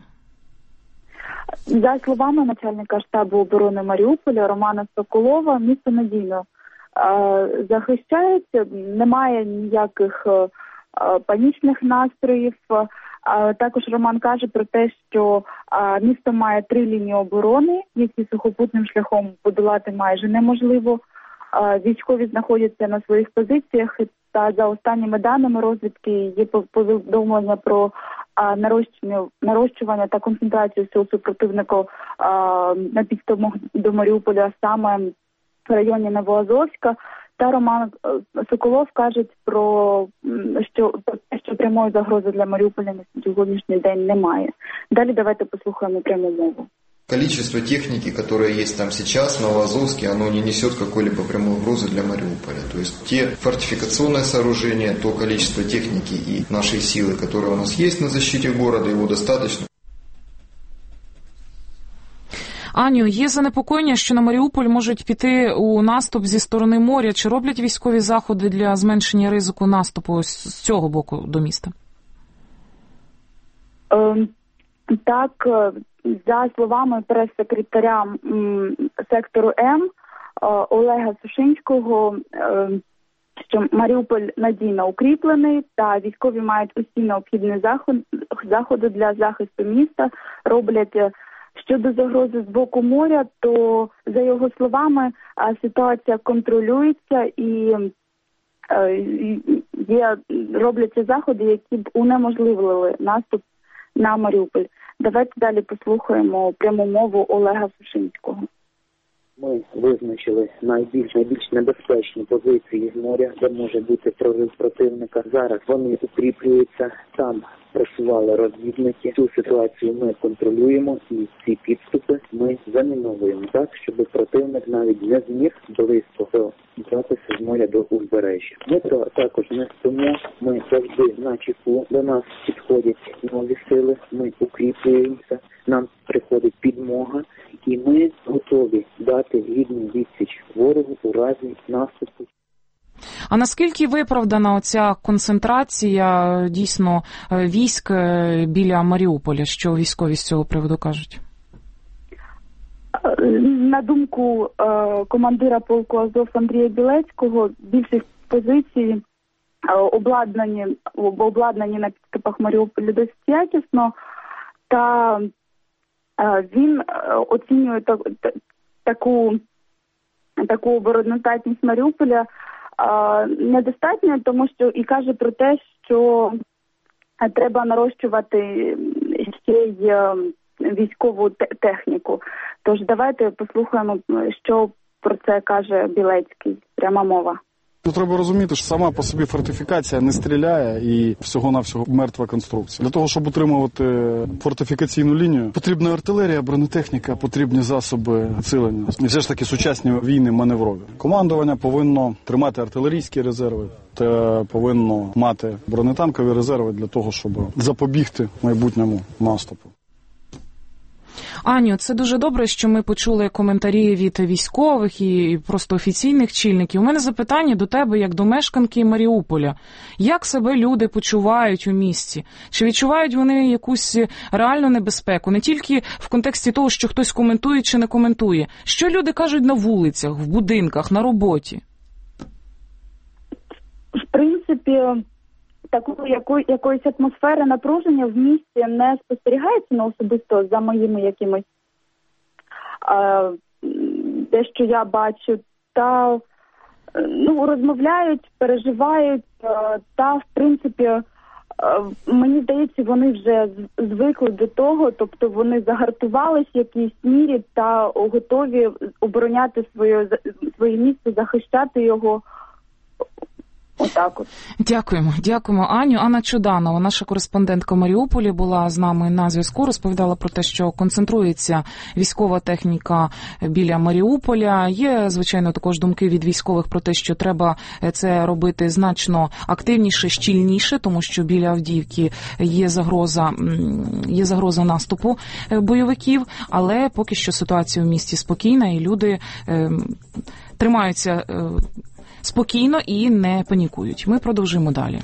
За словами начальника штабу оборони Маріуполя Романа Соколова, місто надійно захищається, немає ніяких панічних настроїв. Також Роман каже про те, що місто має 3 лінії оборони, які сухопутним шляхом подолати майже неможливо. Військові знаходяться на своїх позиціях, та за останніми даними розвідки є повідомлення про нарощування та концентрацію сил супротивника на підступах до Маріуполя, саме в районі Новоазовська. Та Роман Соколов кажуть про що прямої загрози для Маріуполя на сьогоднішній день немає. Далі давайте послухаємо пряму мову. Количество техники, которое есть там сейчас, в Новоазовске, оно не несет какой-либо прямой угрозы для Мариуполя. То есть те фортификационные сооружения, то количество техники и нашей силы, которые у нас есть на защите города, его достаточно. Аню, є занепокоєння, що на Маріуполь можуть піти у наступ зі сторони моря. Чи роблять військові заходи для зменшення ризику наступу з цього боку до міста? Так, за словами прес-секретаря сектору М Олега Сушинського, що Маріуполь надійно укріплений та військові мають усі необхідні заходи для захисту міста, роблять. Щодо загрози з боку моря, то, за його словами, ситуація контролюється і робляться заходи, які б унеможливили наступ на Маріуполь. Давайте далі послухаємо пряму мову Олега Сушинського. Ми визначили найбільш небезпечні позиції з моря, де може бути прорив противника. Зараз вони укріплюються, там працювали розвідники. Цю ситуацію ми контролюємо і ці підступи ми заміновуємо так, щоб противник навіть не зміг близько добратися з моря до узбережжя. Ми також не спимо, ми завжди на чеку, до нас підходять нові сили, ми укріплюємося, нам приходить підмога і ми готові дати гідну відсіч ворогу у разі наступу. А наскільки виправдана оця концентрація дійсно військ біля Маріуполя? Що військові з цього приводу кажуть? На думку командира полку Азов Андрія Білецького, більшість позицій обладнані на підступах Маріуполя досить якісно, та він оцінює таку обороноздатність Маріуполя недостатньо, тому що і каже про те, що треба нарощувати ще й військову техніку. Тож давайте послухаємо, що про це каже Білецький. Пряма мова. Треба розуміти, що сама по собі фортифікація не стріляє і всього-навсього мертва конструкція. Для того, щоб утримувати фортифікаційну лінію, потрібна артилерія, бронетехніка, потрібні засоби цілення. І все ж таки сучасні війни маневрові. Командування повинно тримати артилерійські резерви та повинно мати бронетанкові резерви для того, щоб запобігти майбутньому наступу. Аню, це дуже добре, що ми почули коментарі від військових і просто офіційних чільників. У мене запитання до тебе, як до мешканки Маріуполя. Як себе люди почувають у місті? Чи відчувають вони якусь реальну небезпеку? Не тільки в контексті того, що хтось коментує чи не коментує. Що люди кажуть на вулицях, в будинках, на роботі? В принципі, якоїсь атмосфери напруження в місті не спостерігається, але особисто за моїми якимось те, що я бачу, та розмовляють, переживають, та в принципі мені здається, вони вже звикли до того, тобто вони загартувались в якійсь мірі та готові обороняти своє місце, захищати його. Отак от. Дякуємо, Аню. Анна Чуданова, наша кореспондентка в Маріуполі, була з нами на зв'язку, розповідала про те, що концентрується військова техніка біля Маріуполя. Є, звичайно, також думки від військових про те, що треба це робити значно активніше, щільніше, тому що біля Авдіївки є загроза наступу бойовиків, але поки що ситуація в місті спокійна і люди тримаються спокійно і не панікують. Ми продовжимо далі.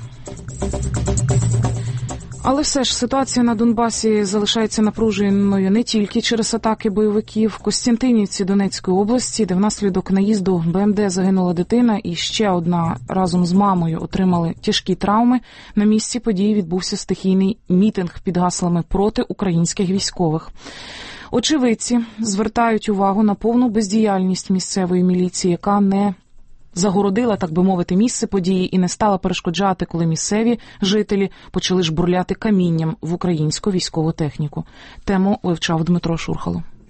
Але все ж ситуація на Донбасі залишається напруженою не тільки через атаки бойовиків. В Костянтинівці Донецької області, де внаслідок наїзду БМД загинула дитина і ще одна разом з мамою отримали тяжкі травми, на місці події відбувся стихійний мітинг під гаслами проти українських військових. Очевидці звертають увагу на повну бездіяльність місцевої міліції, яка не загородила, так би мовити, місце події і не стала перешкоджати, коли місцеві жителі почали жбурляти камінням в українську військову техніку. Тему вивчав Дмитро Шурхало.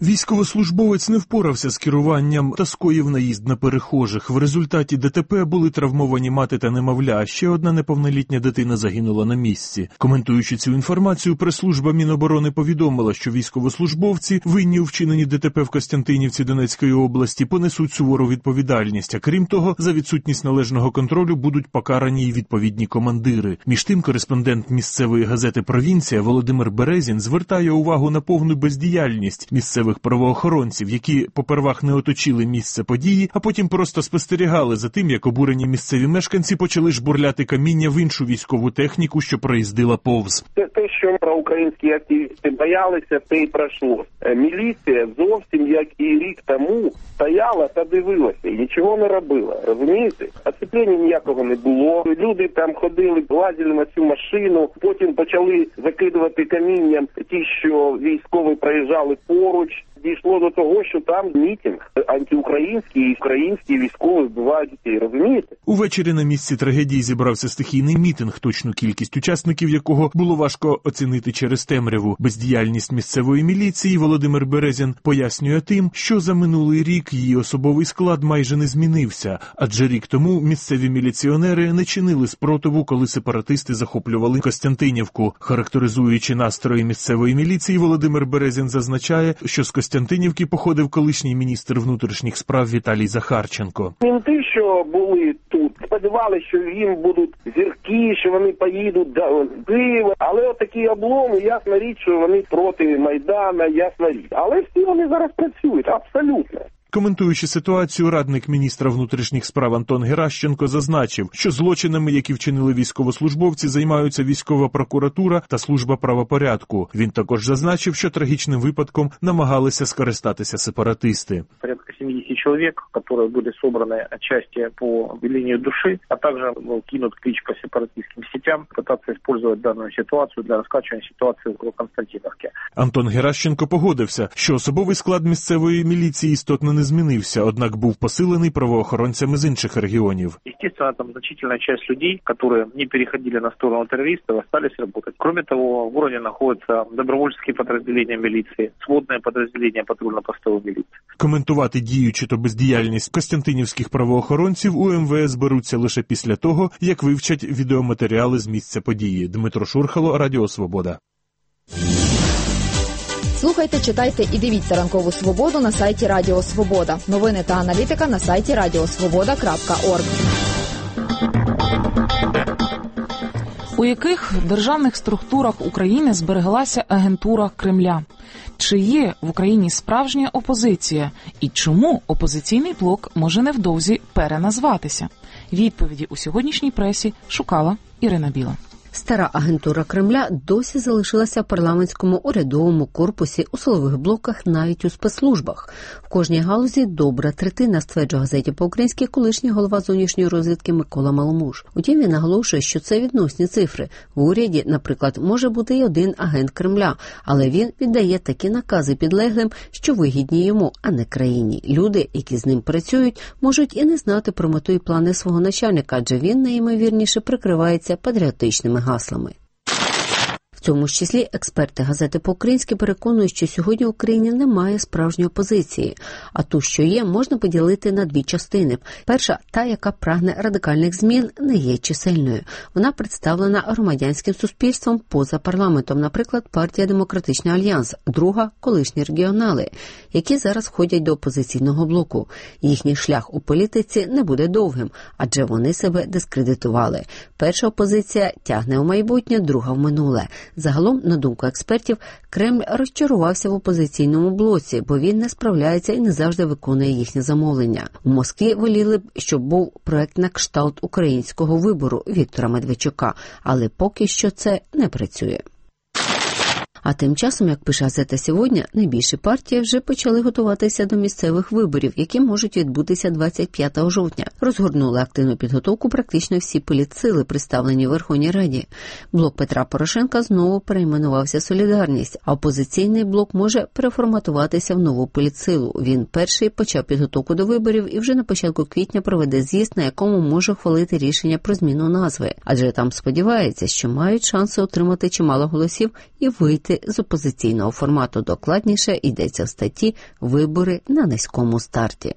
Військовослужбовець не впорався з керуванням та скоїв наїзд на перехожих. В результаті ДТП були травмовані мати та немовля, а ще одна неповнолітня дитина загинула на місці. Коментуючи цю інформацію, прес-служба Міноборони повідомила, що військовослужбовці, винні у вчиненні ДТП в Костянтинівці Донецької області, понесуть сувору відповідальність, а крім того, за відсутність належного контролю будуть покарані й відповідні командири. Між тим, кореспондент місцевої газети «Провінція» Володимир Березін звертає увагу на повну бездіяльність місцевих правоохоронців, які попервах не оточили місце події, а потім просто спостерігали за тим, як обурені місцеві мешканці почали жбурляти каміння в іншу військову техніку, що проїздила повз. Те, що проукраїнські активісти боялися, те й пройшло. Міліція зовсім як і рік тому стояла та дивилася і нічого не робила, розумієте? Оцеплення ніякого не було, люди там ходили, лазили на цю машину, потім почали закидувати камінням ті, що військові проїжджали поруч. Дійшло до того, що там мітинг антиукраїнський і українські військові вбивають дітей, розумієте? Увечері на місці трагедії зібрався стихійний мітинг, точну кількість учасників якого було важко оцінити через темряву. Бездіяльність місцевої міліції Володимир Березін пояснює тим, що за минулий рік її особовий склад майже не змінився, адже рік тому місцеві міліціонери не чинили спротиву, коли сепаратисти захоплювали Костянтинівку. Характеризуючи настрої місцевої міліції, Володимир Березін зазначає, що з Костянтинівки походив колишній міністр внутрішніх справ Віталій Захарченко. Мінти, що були тут, сподівалися, що їм будуть зірки, що вони поїдуть до Києва, але отакі обломи, ясна річ, що вони проти Майдана, ясна річ. Але всі вони зараз працюють, абсолютно. Коментуючи ситуацію, радник міністра внутрішніх справ Антон Геращенко зазначив, що злочинами, які вчинили військовослужбовці, займаються військова прокуратура та служба правопорядку. Він також зазначив, що трагічним випадком намагалися скористатися сепаратисти. Порядка 70 человек, которые были собраны отчасти по велению души, а также был кинут клич по сепаратистским сетям, пытаться использовать данную ситуацию для раскачивания ситуации в Константиновке. Антон Геращенко погодився, що особовий склад місцевої міліції істотно не змінився, однак був посилений правоохоронцями з інших регіонів. Естественно, там значительная часть людей, которые не переходили на сторону террористов, остались работать. Кроме того, в городе находятся добровольческие подразделения милиции, сводные подразделения патрульно-постовой милиции. Коментувати дію чи то бездіяльність костянтинівських правоохоронців у МВС беруться лише після того, як вивчать відеоматеріали з місця події. Дмитро Шурхало, Радіо Свобода. Слухайте, читайте і дивіться «Ранкову Свободу» на сайті Радіо Свобода. Новини та аналітика на сайті radiosvoboda.org. У яких державних структурах України збереглася агентура Кремля? Чи є в Україні справжня опозиція? І чому опозиційний блок може невдовзі переназватися? Відповіді у сьогоднішній пресі шукала Ірина Біла. Стара агентура Кремля досі залишилася в парламентському урядовому корпусі, у силових блоках, навіть у спецслужбах. В кожній галузі добра третина, стверджує газеті по-українськи колишній голова зовнішньої розвідки Микола Маломуж. Утім, він наголошує, що це відносні цифри. В уряді, наприклад, може бути й один агент Кремля, але він віддає такі накази підлеглим, що вигідні йому, а не країні. Люди, які з ним працюють, можуть і не знати про мету і плани свого начальника, адже він, найімовірніше, прикривається патріотичними гаслами. В цьому ж числі експерти газети по-українськи переконують, що сьогодні в Україні немає справжньої опозиції, а ту, що є, можна поділити на дві частини. Перша – та, яка прагне радикальних змін, не є чисельною. Вона представлена громадянським суспільством поза парламентом, наприклад, партія «Демократичний альянс», друга – колишні регіонали, які зараз входять до опозиційного блоку. Їхній шлях у політиці не буде довгим, адже вони себе дискредитували. Перша опозиція тягне у майбутнє, друга в минуле. Загалом, на думку експертів, Кремль розчарувався в опозиційному блоці, бо він не справляється і не завжди виконує їхні замовлення. В Москві воліли б, щоб був проект на кшталт українського вибору Віктора Медведчука, але поки що це не працює. А тим часом, як пише газета «Сьогодні», найбільші партії вже почали готуватися до місцевих виборів, які можуть відбутися 25 жовтня. Розгорнули активну підготовку практично всі політсили, представлені в Верховній Раді. Блок Петра Порошенка знову перейменувався «Солідарність», а опозиційний блок може переформатуватися в нову політсилу. Він перший почав підготовку до виборів і вже на початку квітня проведе з'їзд, на якому може ухвалити рішення про зміну назви. Адже там сподівається, що мають шанси отримати чимало голосів і вийти вийти з опозиційного формату. Докладніше йдеться в статті «Вибори на низькому старті».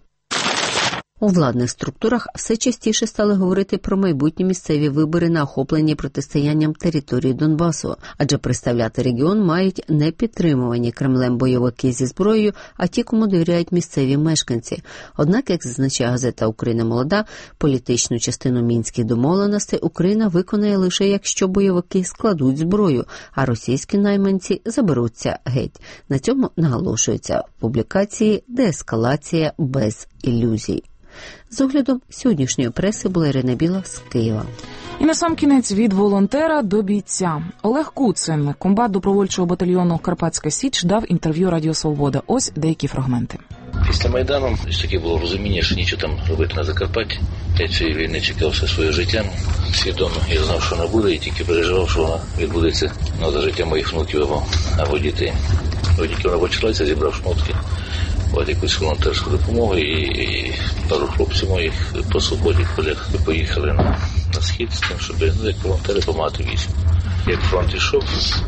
У владних структурах все частіше стали говорити про майбутні місцеві вибори на охоплені протистоянням території Донбасу, адже представляти регіон мають не підтримувані Кремлем бойовики зі зброєю, а ті, кому довіряють місцеві мешканці. Однак, як зазначає газета «Україна молода», політичну частину мінських домовленостей Україна виконає лише якщо бойовики складуть зброю, а російські найманці заберуться геть. На цьому наголошується в публікації «Деескалація без ілюзій». З оглядом сьогоднішньої преси була Ірина Біла з Києва. І насамкінець від волонтера до бійця. Олег Куцин, комбат добровольчого батальйону «Карпатська Січ», дав інтерв'ю Радіо Свобода. Ось деякі фрагменти. Після Майдану таке було розуміння, що нічого там робити на Закарпатті. Я цієї війни чекав все своє життя. Свідомо я знав, що вона буде, і тільки переживав, що вона відбудеться за життя моїх внуків або дітей. Ось тільки вона почалася, зібрав шмотки. От якусь волонтерську допомогу, і пару хлопців моїх по свободі, колег, поїхали на схід з тим, щоб як волонтери допомагати війську. Як фронт йшов,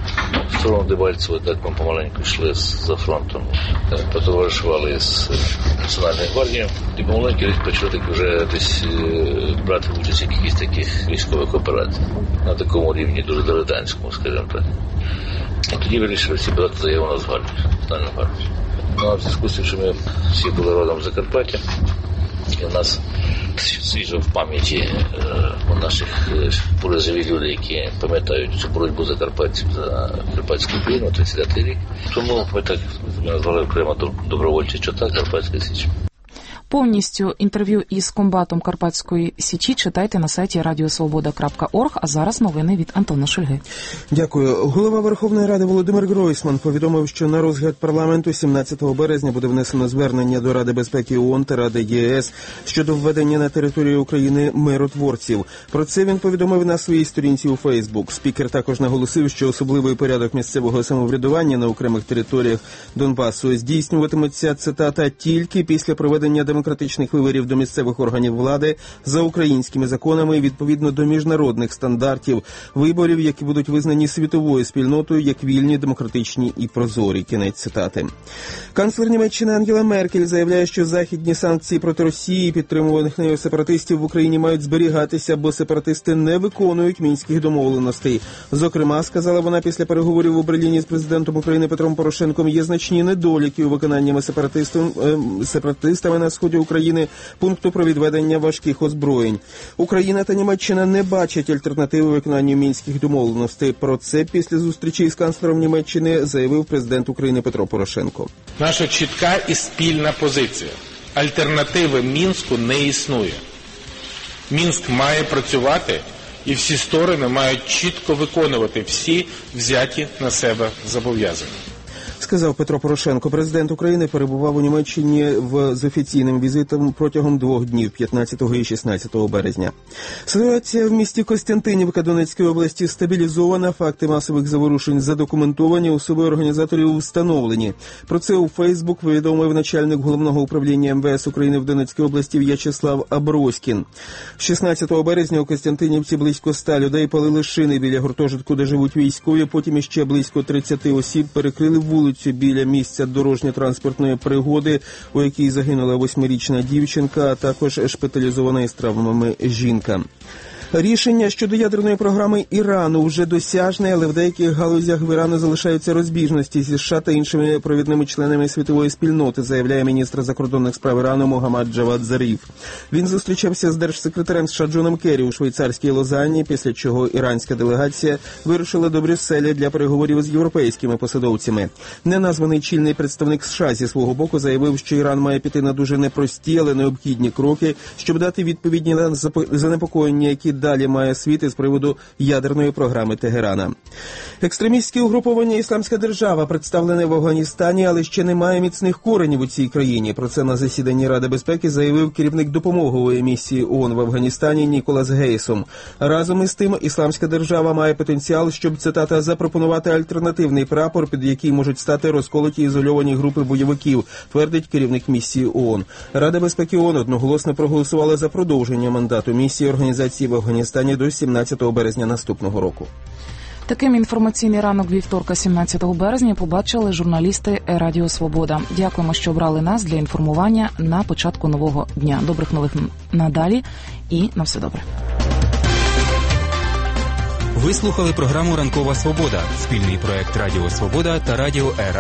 в сторону Дебальцево, так ми помаленьку йшли за фронтом, потоваришували з Національною гвардією, і помаленьку почали вже десь брати участь в якихось таких військових операцій. На такому рівні, дуже дилетантському, скажімо так. І тоді вирішили всі подати заяву на Нацгвардію, Національну гвардію. Ну, а в зв'язку з тим, що ми всі були родом з Закарпаття, і у нас свіжо в пам'яті у наших були живі люди, які пам'ятають цю боротьбу закарпатців за Карпатську війну, 30-й рік. Тому ми так назвали окремо добровольчі чота «Карпатська Січ». Повністю інтерв'ю із комбатом Карпатської Січі читайте на сайті radiosvoboda.org, а зараз новини від Антона Шульги. Дякую. Голова Верховної Ради Володимир Гройсман повідомив, що на розгляд парламенту 17 березня буде внесено звернення до Ради безпеки ООН та Ради ЄС щодо введення на територію України миротворців. Про це він повідомив на своїй сторінці у Фейсбук. Спікер також наголосив, що особливий порядок місцевого самоврядування на окремих територіях Донбасу здійснюватиметься, цитата, тільки після проведення демократичних виборів до місцевих органів влади за українськими законами відповідно до міжнародних стандартів, виборів, які будуть визнані світовою спільнотою як вільні, демократичні і прозорі. Кінець цитати. Канцлер Німеччини Ангела Меркель заявляє, що західні санкції проти Росії, підтримуваних нею сепаратистів в Україні, мають зберігатися, бо сепаратисти не виконують мінських домовленостей. Зокрема, сказала вона після переговорів у Берліні з президентом України Петром Порошенком, є значні недоліки у виконанні сепаратистами на сході України пункту про відведення важких озброєнь. Україна та Німеччина не бачать альтернативи виконанню мінських домовленостей. Про це після зустрічі з канцлером Німеччини заявив президент України Петро Порошенко. Наша чітка і спільна позиція. Альтернативи Мінську не існує. Мінськ має працювати, і всі сторони мають чітко виконувати всі взяті на себе зобов'язання. Сказав Петро Порошенко. Президент України перебував у Німеччині з офіційним візитом протягом 2 днів, 15 і 16 березня. Ситуація в місті Костянтинівка Донецької області стабілізована, факти масових заворушень задокументовані, особи організаторів встановлені. Про це у Фейсбук повідомив начальник Головного управління МВС України в Донецькій області В'ячеслав Аброськін. 16 березня у Костянтинівці близько 100 людей палили шини біля гуртожитку, де живуть військові, потім іще близько 30 осіб перекрили вулицю біля місця дорожньо-транспортної пригоди, у якій загинула 8-річна дівчинка, а також шпиталізована із травмами жінка. Рішення щодо ядерної програми Ірану вже досяжне, але в деяких галузях в Ірану залишаються розбіжності зі США та іншими провідними членами світової спільноти, заявляє міністр закордонних справ Ірану Могаммад Джавад Зариф. Він зустрічався з держсекретарем США Джоном Керрі у швейцарській Лозанні, після чого іранська делегація вирушила до Брюсселя для переговорів з європейськими посадовцями. Неназваний чільний представник США зі свого боку заявив, що Іран має піти на дуже непрості, але необхідні кроки, щоб дати відповідні на занепокоєння, які далі має світ із приводу ядерної програми Тегерана. Екстремістське угруповання «Ісламська держава» представлене в Афганістані, але ще не має міцних коренів у цій країні. Про це на засіданні Ради безпеки заявив керівник допомогової місії ООН в Афганістані Ніколас Гейсом. Разом із тим, «Ісламська держава» має потенціал, щоб, цитата, запропонувати альтернативний прапор, під який можуть стати розколоті ізольовані групи бойовиків, твердить керівник місії ООН. Рада безпеки ООН одноголосно проголосувала за продовження мандату місії організації в Афганістані до 17 березня наступного року. Таким інформаційний ранок вівторка 17 березня побачили журналісти Радіо Свобода. Дякуємо, що обрали нас для інформування на початку нового дня. Добрих нових надалі і на все добре. Ви слухали програму «Ранкова Свобода» – спільний проект Радіо Свобода та Радіо Ера.